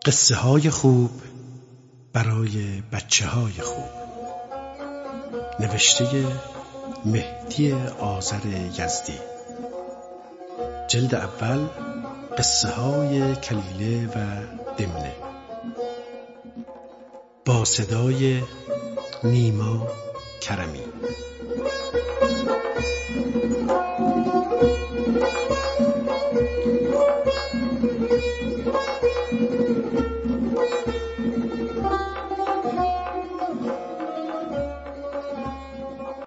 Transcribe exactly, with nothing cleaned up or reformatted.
قصه های خوب برای بچه های خوب، نوشته مهدی آذر یزدی، جلد اول، قصه های کلیله و دمنه، با صدای نیما کرمی.